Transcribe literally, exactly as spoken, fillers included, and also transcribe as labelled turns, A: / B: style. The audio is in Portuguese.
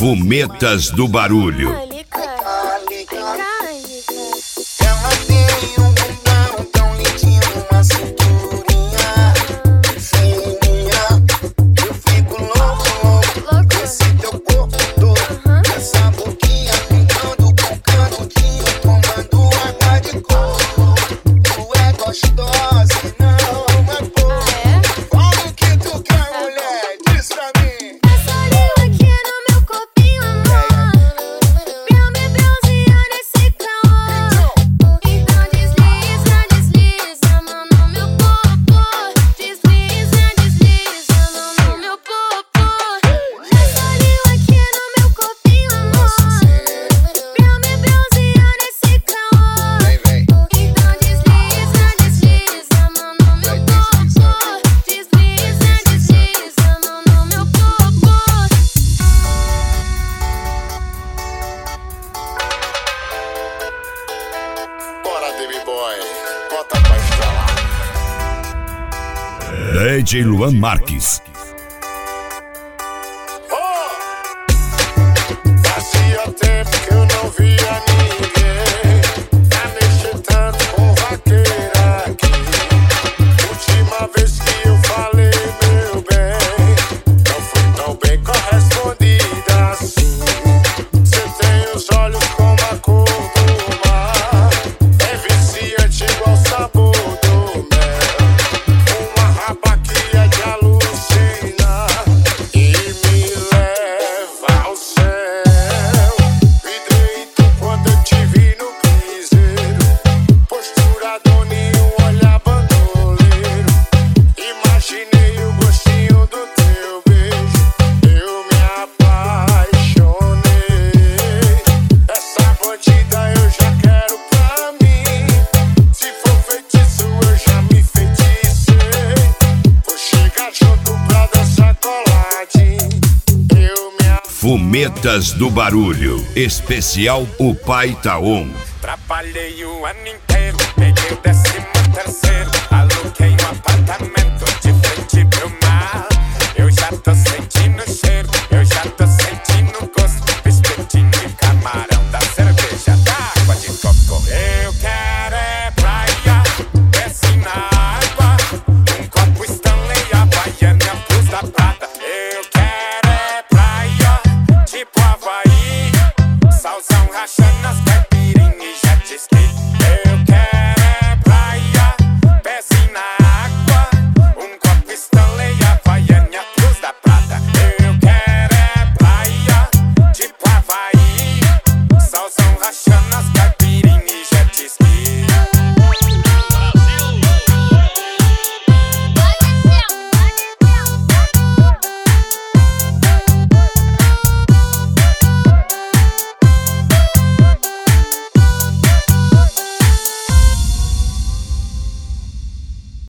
A: Fumetas do Barulho. D J Luan Marques.
B: Fazia tempo que eu não via ninguém pra mexer tanto com vaqueira aqui. Última vez que eu falei, meu bem, não fui tão bem correspondida assim. Você tem os olhos como a cor do mar, é viciante igual o sabor do mel. Uma rapa que é de alucinar e me leva ao céu. Vidreito quando eu te vi no piseiro, postura doninho, olhar bandoleiro. Imaginei o gostinho do teu beijo, eu me apaixonei. Essa bandida eu já quero pra mim, se for feitiço eu já me feticei. Vou chegar junto pra dançar coladinho, eu me apaixonei.
A: Fumetas do Barulho. Especial O Pai Tá On.
B: Trabalhei o ano inteiro, peguei o décimo terceiro, aluguei um apartamento.